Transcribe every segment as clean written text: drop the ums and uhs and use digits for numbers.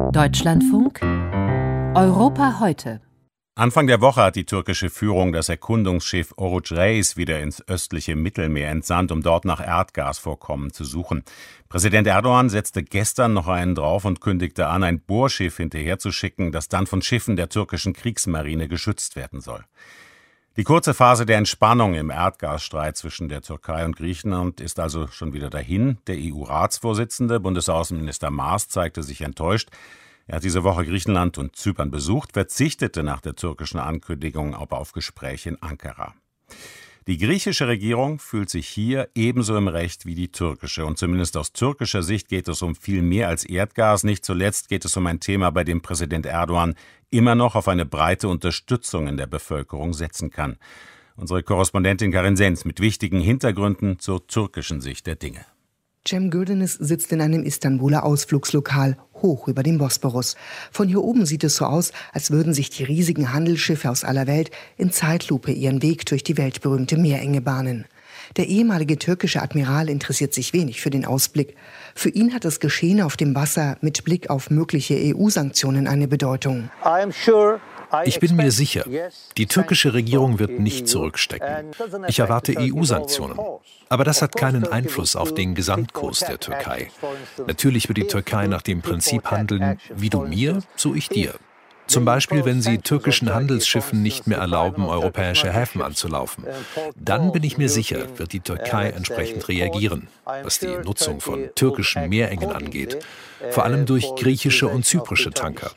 Deutschlandfunk Europa heute. Anfang der Woche hat die türkische Führung das Erkundungsschiff Oruç Reis wieder ins östliche Mittelmeer entsandt, um dort nach Erdgasvorkommen zu suchen. Präsident Erdogan setzte gestern noch einen drauf und kündigte an, ein Bohrschiff hinterherzuschicken, das dann von Schiffen der türkischen Kriegsmarine geschützt werden soll. Die kurze Phase der Entspannung im Erdgasstreit zwischen der Türkei und Griechenland ist also schon wieder dahin. Der EU-Ratsvorsitzende, Bundesaußenminister Maas, zeigte sich enttäuscht. Er hat diese Woche Griechenland und Zypern besucht, verzichtete nach der türkischen Ankündigung aber auf Gespräche in Ankara. Die griechische Regierung fühlt sich hier ebenso im Recht wie die türkische. Und zumindest aus türkischer Sicht geht es um viel mehr als Erdgas. Nicht zuletzt geht es um ein Thema, bei dem Präsident Erdogan immer noch auf eine breite Unterstützung in der Bevölkerung setzen kann. Unsere Korrespondentin Karin Sens mit wichtigen Hintergründen zur türkischen Sicht der Dinge. Cem Gürdeniz sitzt in einem Istanbuler Ausflugslokal, hoch über dem Bosporus. Von hier oben sieht es so aus, als würden sich die riesigen Handelsschiffe aus aller Welt in Zeitlupe ihren Weg durch die weltberühmte Meerenge bahnen. Der ehemalige türkische Admiral interessiert sich wenig für den Ausblick. Für ihn hat das Geschehen auf dem Wasser mit Blick auf mögliche EU-Sanktionen eine Bedeutung. Ich bin mir sicher, die türkische Regierung wird nicht zurückstecken. Ich erwarte EU-Sanktionen. Aber das hat keinen Einfluss auf den Gesamtkurs der Türkei. Natürlich wird die Türkei nach dem Prinzip handeln, wie du mir, so ich dir. Zum Beispiel, wenn sie türkischen Handelsschiffen nicht mehr erlauben, europäische Häfen anzulaufen. Dann bin ich mir sicher, wird die Türkei entsprechend reagieren, was die Nutzung von türkischen Meerengen angeht. Vor allem durch griechische und zyprische Tanker.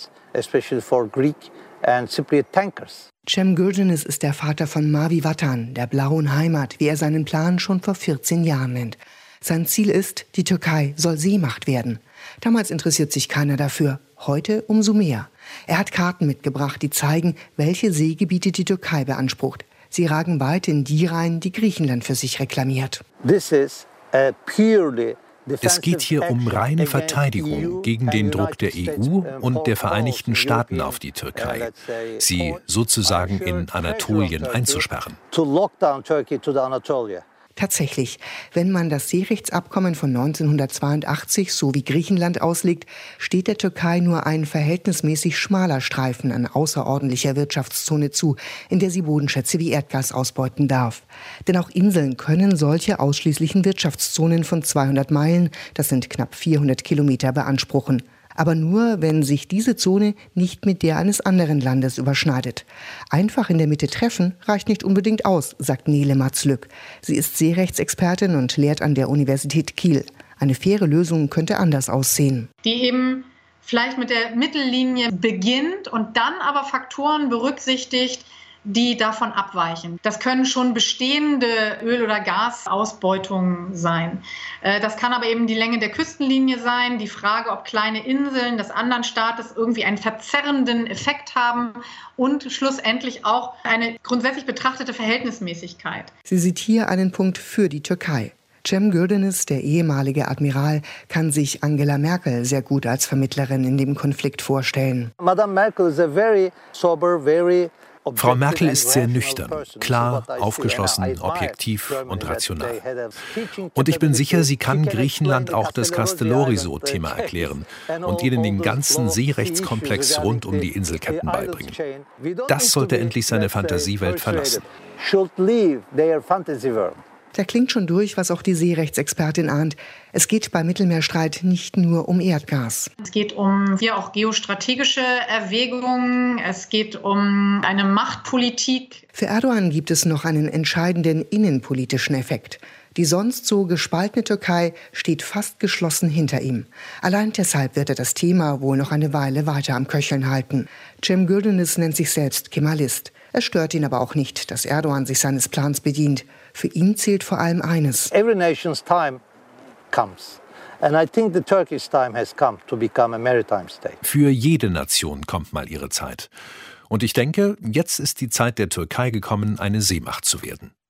Cem Gürdeniz ist der Vater von Mavi Vatan, der blauen Heimat, wie er seinen Plan schon vor 14 Jahren nennt. Sein Ziel ist, die Türkei soll Seemacht werden. Damals interessiert sich keiner dafür, heute umso mehr. Er hat Karten mitgebracht, die zeigen, welche Seegebiete die Türkei beansprucht. Sie ragen weit in die rein, die Griechenland für sich reklamiert. Es geht hier um reine Verteidigung gegen den Druck der EU und der Vereinigten Staaten auf die Türkei, sie sozusagen in Anatolien einzusperren. Tatsächlich, wenn man das Seerechtsabkommen von 1982 so wie Griechenland auslegt, steht der Türkei nur ein verhältnismäßig schmaler Streifen an außerordentlicher Wirtschaftszone zu, in der sie Bodenschätze wie Erdgas ausbeuten darf. Denn auch Inseln können solche ausschließlichen Wirtschaftszonen von 200 Meilen, das sind knapp 400 Kilometer, beanspruchen. Aber nur, wenn sich diese Zone nicht mit der eines anderen Landes überschneidet. Einfach in der Mitte treffen reicht nicht unbedingt aus, sagt Nele Matzlück. Sie ist Seerechtsexpertin und lehrt an der Universität Kiel. Eine faire Lösung könnte anders aussehen. Die eben vielleicht mit der Mittellinie beginnt und dann aber Faktoren berücksichtigt, die davon abweichen. Das können schon bestehende Öl- oder Gasausbeutungen sein. Das kann aber eben die Länge der Küstenlinie sein, die Frage, ob kleine Inseln des anderen Staates irgendwie einen verzerrenden Effekt haben und schlussendlich auch eine grundsätzlich betrachtete Verhältnismäßigkeit. Sie sieht hier einen Punkt für die Türkei. Cem Gürdeniz, der ehemalige Admiral, kann sich Angela Merkel sehr gut als Vermittlerin in dem Konflikt vorstellen. Frau Merkel ist sehr nüchtern, klar, aufgeschlossen, objektiv und rational. Und ich bin sicher, sie kann Griechenland auch das Castellorizo-Thema erklären und ihnen den ganzen Seerechtskomplex rund um die Inselketten beibringen. Das sollte endlich seine Fantasiewelt verlassen. Da klingt schon durch, was auch die Seerechtsexpertin ahnt. Es geht beim Mittelmeerstreit nicht nur um Erdgas. Es geht um hier auch geostrategische Erwägungen. Es geht um eine Machtpolitik. Für Erdogan gibt es noch einen entscheidenden innenpolitischen Effekt. Die sonst so gespaltene Türkei steht fast geschlossen hinter ihm. Allein deshalb wird er das Thema wohl noch eine Weile weiter am Köcheln halten. Cem Gürdeniz nennt sich selbst Kemalist. Es stört ihn aber auch nicht, dass Erdogan sich seines Plans bedient. Für ihn zählt vor allem eines. Every nation's time comes. And I think the Turkish time has come to become a maritime state. Für jede Nation kommt mal ihre Zeit. Und ich denke, jetzt ist die Zeit der Türkei gekommen, eine Seemacht zu werden.